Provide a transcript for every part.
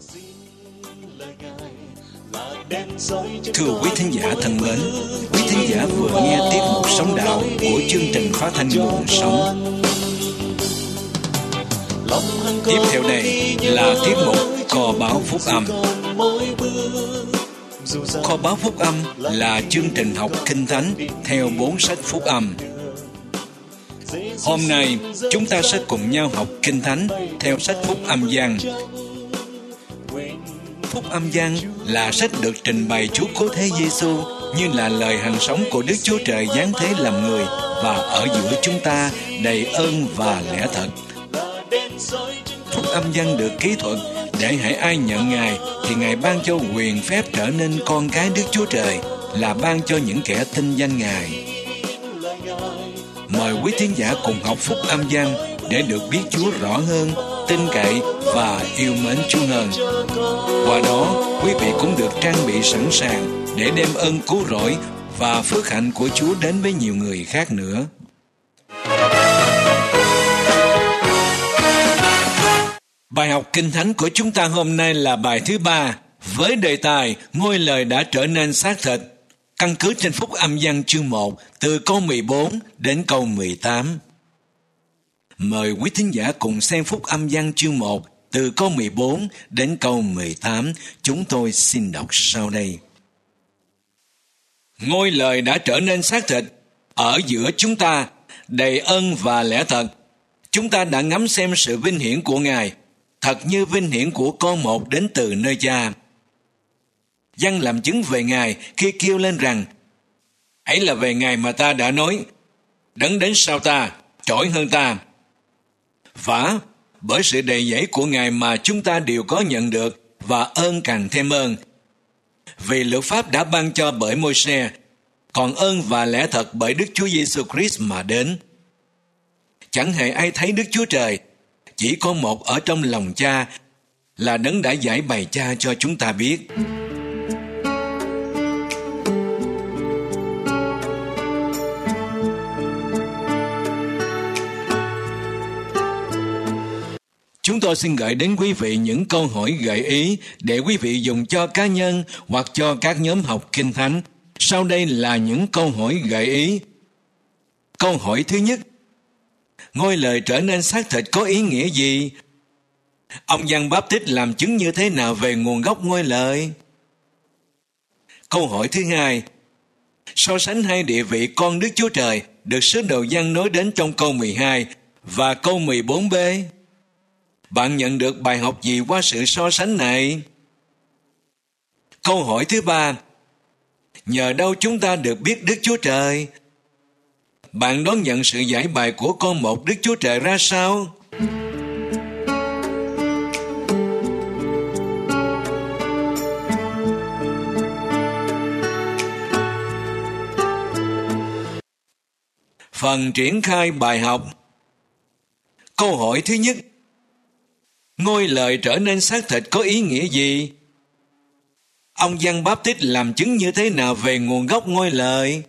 Thưa quý thính giả thân mến, quý thính giả vừa nghe tiết mục Sống Đạo của chương trình phát thanh Nguồn Sống. Tiếp theo đây là tiết mục Kho Báu Phúc Âm. Kho Báu Phúc Âm là chương trình học Kinh Thánh theo 4 sách Phúc Âm. Hôm nay chúng ta sẽ cùng nhau học Kinh Thánh theo sách Phúc Âm Giăng. Phúc Âm Giăng là sách được trình bày Chúa Cứu Thế Giêsu như là lời hằng sống của Đức Chúa Trời giáng thế làm người và ở giữa chúng ta đầy ơn và lẽ thật. Phúc Âm Giăng được kỹ thuật để hễ ai nhận Ngài thì Ngài ban cho quyền phép trở nên con cái Đức Chúa Trời, là ban cho những kẻ tin danh Ngài. Mời quý thính giả cùng học Phúc Âm Giăng để được biết Chúa rõ hơn, tin cậy và yêu mến Chúa hơn. Qua đó, quý vị cũng được trang bị sẵn sàng để đem ơn cứu rỗi và phước hạnh của Chúa đến với nhiều người khác nữa. Bài học Kinh Thánh của chúng ta hôm nay là bài thứ 3 với đề tài Ngôi Lời đã trở nên xác thịt, căn cứ trên Phúc Âm Giăng chương 1 từ câu 14 đến câu 18. Mời quý thính giả cùng xem Phúc Âm Giăng chương 1 từ câu 14 đến câu 18. Chúng tôi xin đọc sau đây. Ngôi Lời đã trở nên xác thịt ở giữa chúng ta, đầy ơn và lẽ thật. Chúng ta đã ngắm xem sự vinh hiển của Ngài, thật như vinh hiển của con một đến từ nơi Cha. Giăng làm chứng về Ngài khi kêu lên rằng: ấy là về Ngài mà ta đã nói, đấng đến sau ta trỗi hơn ta. Vả, bởi sự đầy dẫy của Ngài mà chúng ta đều có nhận được, và ơn càng thêm ơn. Vì luật pháp đã ban cho bởi Môi-se, còn ơn và lẽ thật bởi Đức Chúa Giêsu Christ mà đến. Chẳng hề ai thấy Đức Chúa Trời, chỉ có một ở trong lòng Cha, là đấng đã giải bày Cha cho chúng ta biết. Chúng tôi xin gửi đến quý vị những câu hỏi gợi ý để quý vị dùng cho cá nhân hoặc cho các nhóm học Kinh Thánh. Sau đây là những câu hỏi gợi ý. Câu hỏi thứ nhất: Ngôi Lời trở nên xác thịt có ý nghĩa gì? Ông Giăng Báp-tít làm chứng như thế nào về nguồn gốc Ngôi Lời? Câu hỏi thứ hai: so sánh hai địa vị con Đức Chúa Trời được sứ đồ Giăng nói đến trong câu 12 và câu 14b. Bạn nhận được bài học gì qua sự so sánh này? Câu hỏi thứ ba: nhờ đâu chúng ta được biết Đức Chúa Trời? Bạn đón nhận sự giải bày của con một Đức Chúa Trời ra sao? Phần triển khai bài học. Câu hỏi thứ nhất: Ngôi Lời trở nên xác thịt có ý nghĩa gì? Ông Giăng Báp-tít làm chứng như thế nào về nguồn gốc Ngôi Lời?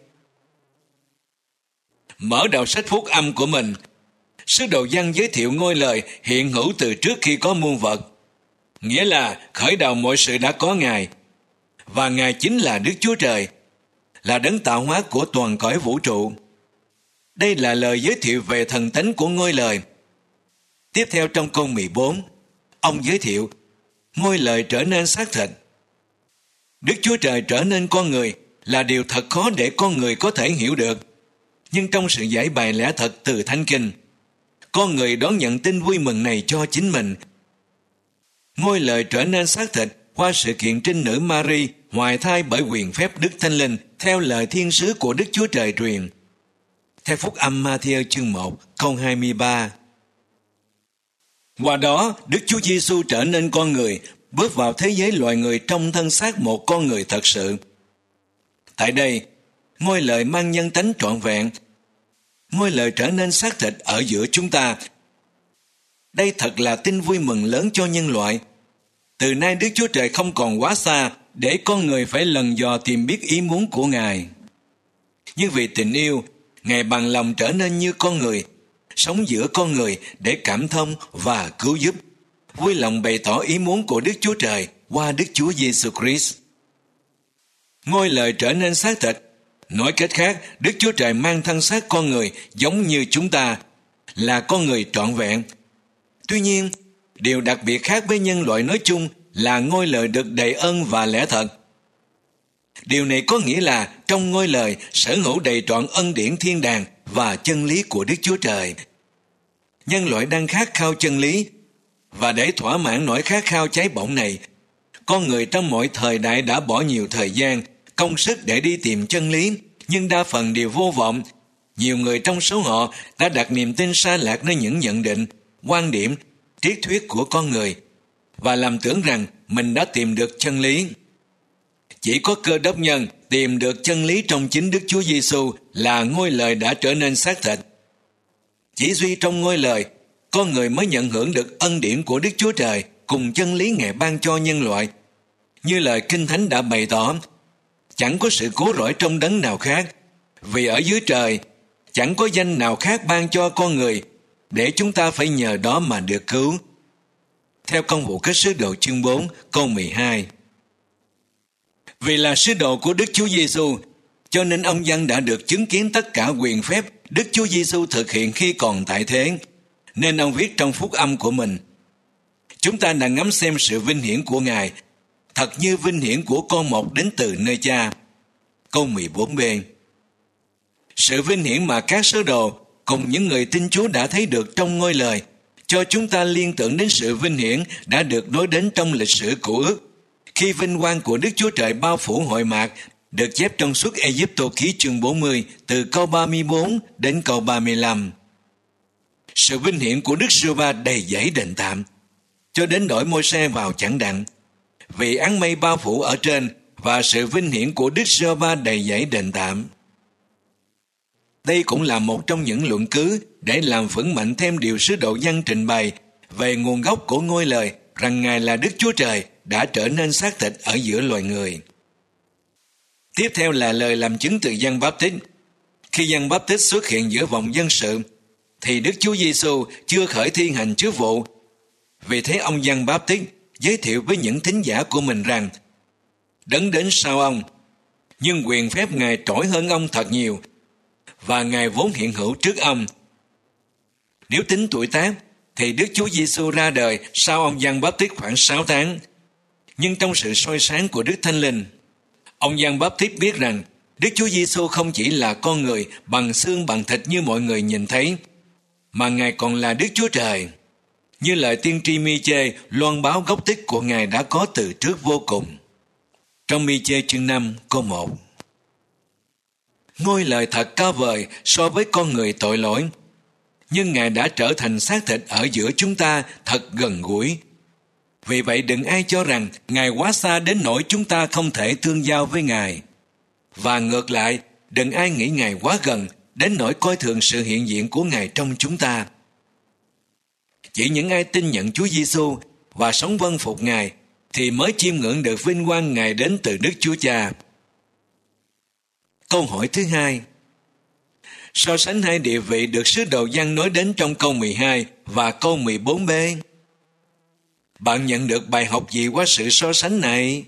Mở đầu sách Phúc Âm của mình, sứ đồ Giăng giới thiệu Ngôi Lời hiện hữu từ trước khi có muôn vật, nghĩa là khởi đầu mọi sự đã có Ngài, và Ngài chính là Đức Chúa Trời, là đấng tạo hóa của toàn cõi vũ trụ. Đây là lời giới thiệu về thần tánh của Ngôi Lời. Tiếp theo trong câu 14, ông giới thiệu Ngôi Lời trở nên xác thịt. Đức Chúa Trời trở nên con người là điều thật khó để con người có thể hiểu được. Nhưng trong sự giải bày lẽ thật từ Thánh Kinh, con người đón nhận tin vui mừng này cho chính mình. Ngôi Lời trở nên xác thịt qua sự kiện trinh nữ Mary hoài thai bởi quyền phép Đức Thánh Linh theo lời thiên sứ của Đức Chúa Trời truyền. Theo Phúc Âm Ma-thi-ơ chương 1 câu 23. Qua đó, Đức Chúa Giêsu trở nên con người, bước vào thế giới loài người trong thân xác một con người thật sự. Tại đây, Ngôi Lời mang nhân tánh trọn vẹn. Ngôi Lời trở nên xác thịt ở giữa chúng ta. Đây thật là tin vui mừng lớn cho nhân loại. Từ nay Đức Chúa Trời không còn quá xa để con người phải lần dò tìm biết ý muốn của Ngài. Nhưng vì tình yêu, Ngài bằng lòng trở nên như con người, sống giữa con người để cảm thông và cứu giúp, vui lòng bày tỏ ý muốn của Đức Chúa Trời qua Đức Chúa Giêsu Christ. Ngôi lời trở nên xác thịt. Nói cách khác, Đức Chúa Trời mang thân xác con người giống như chúng ta, là con người trọn vẹn. Tuy nhiên, điều đặc biệt khác với nhân loại nói chung là ngôi lời được đầy ơn và lẽ thật. Điều này có nghĩa là trong ngôi lời sở hữu đầy trọn ân điển thiên đàng và chân lý của Đức Chúa Trời. Nhân loại đang khát khao chân lý, và để thỏa mãn nỗi khát khao cháy bỏng này, con người trong mọi thời đại đã bỏ nhiều thời gian, công sức để đi tìm chân lý, nhưng đa phần đều vô vọng. Nhiều người trong số họ đã đặt niềm tin sa lạc nơi những nhận định, quan điểm, triết thuyết của con người và làm tưởng rằng mình đã tìm được chân lý. Chỉ có Cơ Đốc nhân tìm được chân lý trong chính Đức Chúa Giêsu là ngôi lời đã trở nên xác thịt. Chỉ duy trong ngôi lời, con người mới nhận hưởng được ân điển của Đức Chúa Trời cùng chân lý Ngài ban cho nhân loại. Như lời Kinh Thánh đã bày tỏ, chẳng có sự cứu rỗi trong đấng nào khác, vì ở dưới trời chẳng có danh nào khác ban cho con người để chúng ta phải nhờ đó mà được cứu. Theo Công vụ các sứ đồ chương 4 câu 12. Vì là sứ đồ của Đức Chúa Giêsu, cho nên ông Giăng đã được chứng kiến tất cả quyền phép Đức Chúa Giêsu thực hiện khi còn tại thế, nên ông viết trong phúc âm của mình: chúng ta đã ngắm xem sự vinh hiển của Ngài, thật như vinh hiển của con một đến từ nơi Cha. Câu 14b. Sự vinh hiển mà các sứ đồ cùng những người tin Chúa đã thấy được trong ngôi lời cho chúng ta liên tưởng đến sự vinh hiển đã được nói đến trong lịch sử Cựu Ước, khi vinh quang của Đức Chúa Trời bao phủ hội mạc, được chép trong Xuất Ê-díp-tô ký chương 40 từ câu 34 đến câu 35. Sự vinh hiển của Đức Giê-hô-va đầy dẫy đền tạm, cho đến đổi Môi-se vào chẳng đặng, vì áng mây bao phủ ở trên, và sự vinh hiển của Đức Giê-hô-va đầy dẫy đền tạm. Đây cũng là một trong những luận cứ để làm vững mạnh thêm điều sứ đồ Giăng trình bày về nguồn gốc của ngôi lời rằng Ngài là Đức Chúa Trời đã trở nên xác thịt ở giữa loài người. Tiếp theo là lời làm chứng từ Giăng Báp-tít. Khi Giăng Báp-tít xuất hiện giữa vòng dân sự, thì Đức Chúa Giêsu chưa khởi thi hành chức vụ. Vì thế ông Giăng Báp-tít giới thiệu với những thính giả của mình rằng đấng đến sau ông, nhưng quyền phép Ngài trỗi hơn ông thật nhiều, và Ngài vốn hiện hữu trước ông. Nếu tính tuổi tác, thì Đức Chúa Giêsu ra đời sau ông Giăng Báp-tít khoảng 6 tháng. Nhưng trong sự soi sáng của Đức Thánh Linh, ông Giăng Báp-tít biết rằng Đức Chúa Giêsu không chỉ là con người bằng xương bằng thịt như mọi người nhìn thấy, mà Ngài còn là Đức Chúa Trời. Như lời tiên tri Mi-chê loan báo gốc tích của Ngài đã có từ trước vô cùng. Trong Mi-chê chương 5 câu 1. Ngôi lời thật cao vời so với con người tội lỗi, nhưng Ngài đã trở thành xác thịt ở giữa chúng ta thật gần gũi. Vì vậy đừng ai cho rằng Ngài quá xa đến nỗi chúng ta không thể tương giao với Ngài. Và ngược lại, đừng ai nghĩ Ngài quá gần đến nỗi coi thường sự hiện diện của Ngài trong chúng ta. Chỉ những ai tin nhận Chúa Giêsu và sống vâng phục Ngài thì mới chiêm ngưỡng được vinh quang Ngài đến từ Đức Chúa Cha. Câu hỏi thứ hai. So sánh hai địa vị được sứ đồ Giăng nói đến trong câu 12 và câu 14b. Bạn nhận được bài học gì qua sự so sánh này?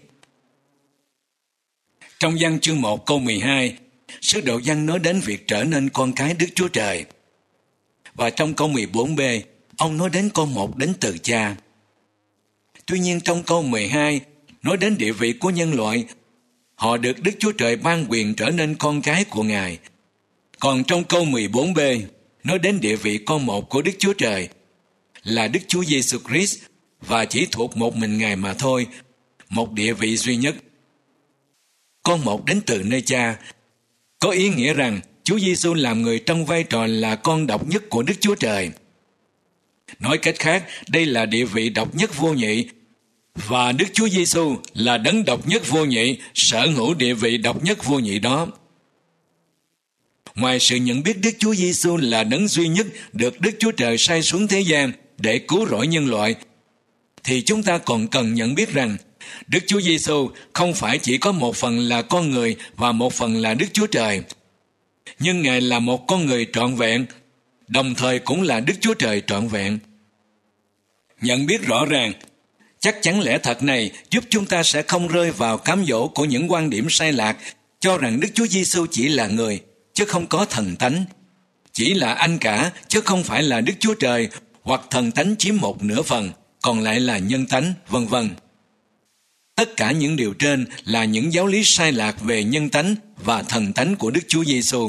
Trong Giăng chương 1 câu 12, sứ đồ Giăng nói đến việc trở nên con cái Đức Chúa Trời. Và trong câu 14b, ông nói đến con một đến từ Cha. Tuy nhiên trong câu 12, nói đến địa vị của nhân loại, họ được Đức Chúa Trời ban quyền trở nên con cái của Ngài. Còn trong câu 14b, nói đến địa vị con một của Đức Chúa Trời, là Đức Chúa Giêsu Christ, và chỉ thuộc một mình Ngài mà thôi, một địa vị duy nhất. Con một đến từ nơi Cha, có ý nghĩa rằng Chúa Giêsu làm người trong vai trò là con độc nhất của Đức Chúa Trời. Nói cách khác, đây là địa vị độc nhất vô nhị, và Đức Chúa Giêsu là đấng độc nhất vô nhị, sở hữu địa vị độc nhất vô nhị đó. Ngoài sự nhận biết Đức Chúa Giêsu là đấng duy nhất được Đức Chúa Trời sai xuống thế gian để cứu rỗi nhân loại, thì chúng ta còn cần nhận biết rằng Đức Chúa Giêsu không phải chỉ có một phần là con người và một phần là Đức Chúa Trời, nhưng Ngài là một con người trọn vẹn, đồng thời cũng là Đức Chúa Trời trọn vẹn. Nhận biết rõ ràng, chắc chắn lẽ thật này giúp chúng ta sẽ không rơi vào cám dỗ của những quan điểm sai lạc, cho rằng Đức Chúa Giêsu chỉ là người, chứ không có thần tánh, chỉ là anh cả, chứ không phải là Đức Chúa Trời, hoặc thần tánh chiếm một nửa phần, còn lại là nhân tánh, vân vân. Tất cả những điều trên là những giáo lý sai lạc về nhân tánh và thần tánh của Đức Chúa Giêsu.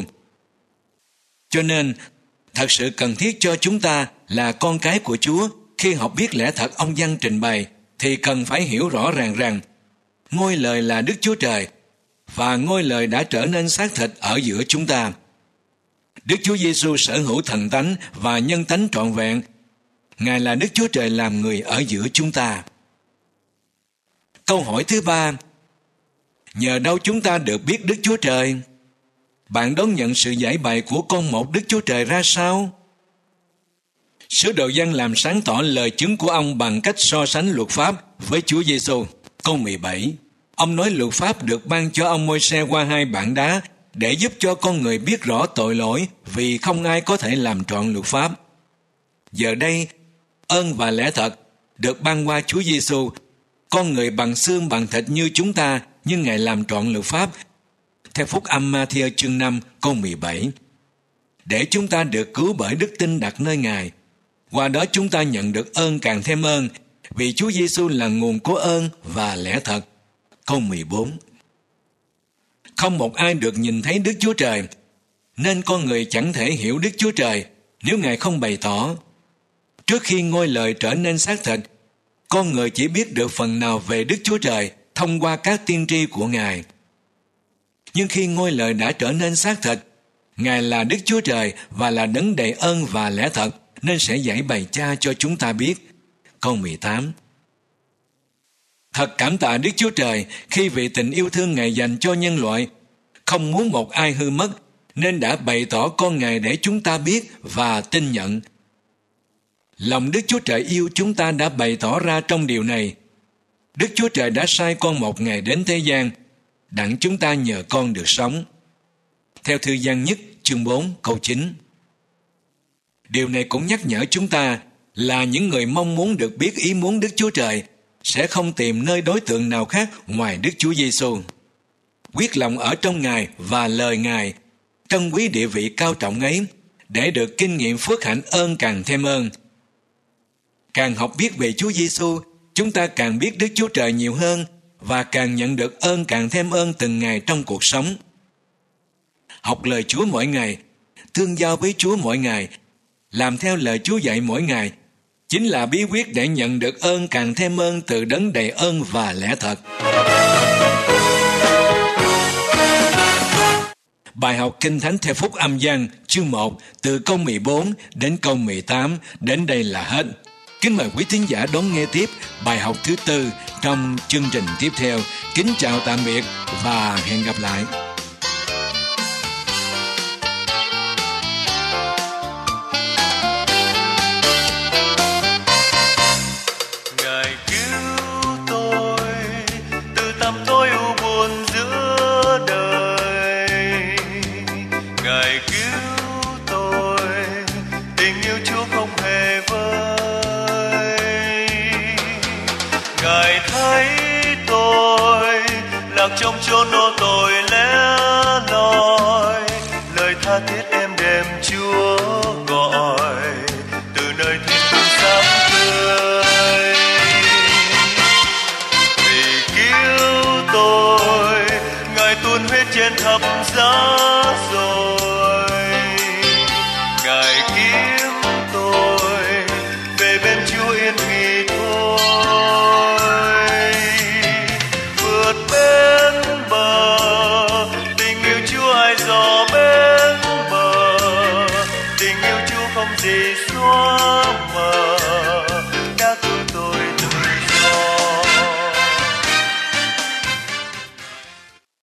Cho nên, thật sự cần thiết cho chúng ta là con cái của Chúa, khi học biết lẽ thật ông Giăng trình bày, thì cần phải hiểu rõ ràng rằng ngôi lời là Đức Chúa Trời, và ngôi lời đã trở nên xác thịt ở giữa chúng ta. Đức Chúa Giêsu sở hữu thần tánh và nhân tánh trọn vẹn. Ngài là Đức Chúa Trời làm người ở giữa chúng ta. Câu hỏi thứ ba: nhờ đâu chúng ta được biết Đức Chúa Trời? Bạn đón nhận sự giải bày của con một Đức Chúa Trời ra sao? Sứ đồ Giăng làm sáng tỏ lời chứng của ông bằng cách so sánh luật pháp với Chúa Giêsu. Câu 17, ông nói luật pháp được ban cho ông Môi-se qua hai bảng đá để giúp cho con người biết rõ tội lỗi, vì không ai có thể làm trọn luật pháp. Giờ đây, ơn và lẽ thật được ban qua Chúa Giêsu, con người bằng xương bằng thịt như chúng ta, nhưng Ngài làm trọn luật pháp. Theo Phúc Âm Ma-thi-ơ chương 5 câu 17, để chúng ta được cứu bởi đức tin đặt nơi Ngài. Qua đó chúng ta nhận được ơn càng thêm ơn, vì Chúa Giêsu là nguồn của ơn và lẽ thật. Câu 14, không một ai được nhìn thấy Đức Chúa Trời, nên con người chẳng thể hiểu Đức Chúa Trời nếu Ngài không bày tỏ. Trước khi ngôi lời trở nên xác thịt, con người chỉ biết được phần nào về Đức Chúa Trời thông qua các tiên tri của Ngài. Nhưng khi ngôi lời đã trở nên xác thịt, Ngài là Đức Chúa Trời và là đấng đầy ơn và lẽ thật, nên sẽ giải bày Cha cho chúng ta biết. Câu 18, thật cảm tạ Đức Chúa Trời khi vì tình yêu thương Ngài dành cho nhân loại, không muốn một ai hư mất, nên đã bày tỏ con Ngài để chúng ta biết và tin nhận. Lòng Đức Chúa Trời yêu chúng ta đã bày tỏ ra trong điều này. Đức Chúa Trời đã sai con một Ngày đến thế gian, đặng chúng ta nhờ con được sống. Theo thư Giăng nhất chương 4 câu 9. Điều này cũng nhắc nhở chúng ta là những người mong muốn được biết ý muốn Đức Chúa Trời sẽ không tìm nơi đối tượng nào khác ngoài Đức Chúa Giêsu. Quyết lòng ở trong Ngài và lời Ngài, trân quý địa vị cao trọng ấy, để được kinh nghiệm phước hạnh ơn càng thêm ơn. Càng học biết về Chúa Giêsu, chúng ta càng biết Đức Chúa Trời nhiều hơn và càng nhận được ơn càng thêm ơn từng ngày trong cuộc sống. Học lời Chúa mỗi ngày, tương giao với Chúa mỗi ngày, làm theo lời Chúa dạy mỗi ngày, chính là bí quyết để nhận được ơn càng thêm ơn từ đấng đầy ơn và lẽ thật. Bài học Kinh Thánh theo Phúc Âm Giăng chương 1 từ câu 14 đến câu 18 đến đây là hết. Kính mời quý thính giả đón nghe tiếp bài học thứ 4 trong chương trình tiếp theo. Kính chào tạm biệt và hẹn gặp lại. Ngài cứu tôi từ tăm tối u buồn giữa đời. Ngài cứu tôi, tình yêu Chúa không hề vơi. Ngài thấy tôi lạc trong chốn ô tội lẻ loi, lời tha thiết êm đềm Chúa gọi từ nơi thiên phương sáng tươi. Vì cứu tôi, Ngài tuôn huyết trên thập giá rồi. Ngài kiếm tôi về bên Chúa yên nghỉ thôi. Vượt bên bờ, tình yêu Chúa ai dò bên bờ, tình yêu Chúa không gì xóa mờ.